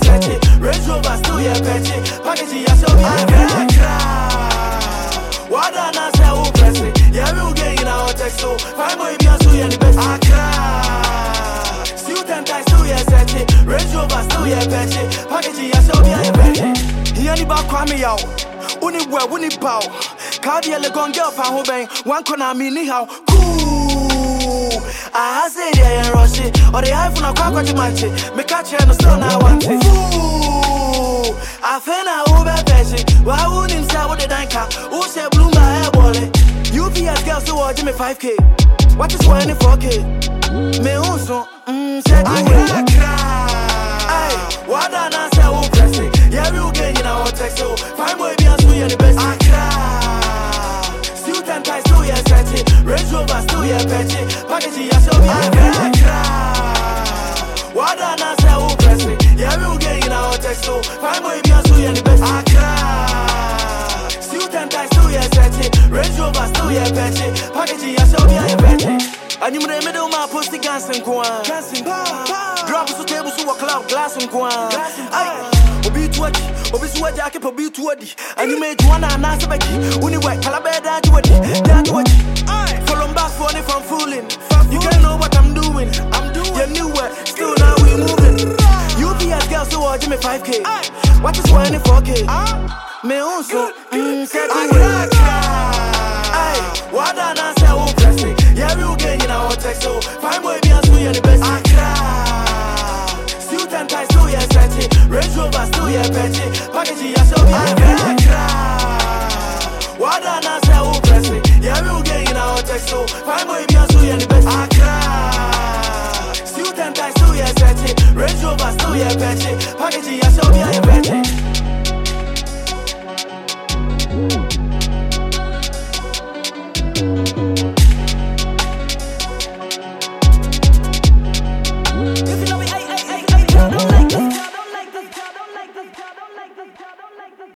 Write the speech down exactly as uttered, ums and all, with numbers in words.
petty. Range Rover still your petty. Packaging ya show me a petty. What I not say who press it. Yeah, we will get in our text so five more if you are so you the best. I cry. Still ten times still your setty. Range Rover still your petty. Packaging ya show me a petty. Here ni ba kwa me yaw. Uni we uni bow. Cardi le gon girl fan ho ben. One corner me ni how. Cool. I say they ain't rush it. Or the iPhone a kwa kwa chimachi. Me catch you no still now want it. Fool. I feel na ube peshi. Why wouldn't him say what the danka? Who say bloom my hair wallet? U P S girl so watch me five K. What is one four K? Me unso. Mmm, say do it. Ay, what I not say who press it. Yeah, we will get in our text so five more if you are so you the best. I cry. Still ten times still your setty. Range Rover still your petty. Packaging ya show me a petty. What I not say who press it. Yeah, we will get in our text so five more if you are so you the best. I cry. Still ten times still your setty. Range Rover still your petty. Packaging ya show me a petty. And you may do my pussy dancing kwan. Drop so table so club glass and kwan. Obi tuadi, obi suadi ake po bi tuadi. And you made one and answer back. Uni work kalabeda tuadi, that tuadi. Follow back for it from fooling. You can't know what I'm doing. I'm doing. You knew it, still now we moving. U P S girl so watch me five K. What is one four K? Me also, mmm, say do it. Ay, what I not say who press it. Yeah, we will get in our text so five more if you are so you the best. I cry. Still ten times still your setty. Range Rover still your petty. Packaging ya show me a petty. What I not say who press it. Yeah, we will get in our text so five more if you are so you the best. I cry. Still ten times still your setty. Range Rover still your petty. Packaging ya show me a petty.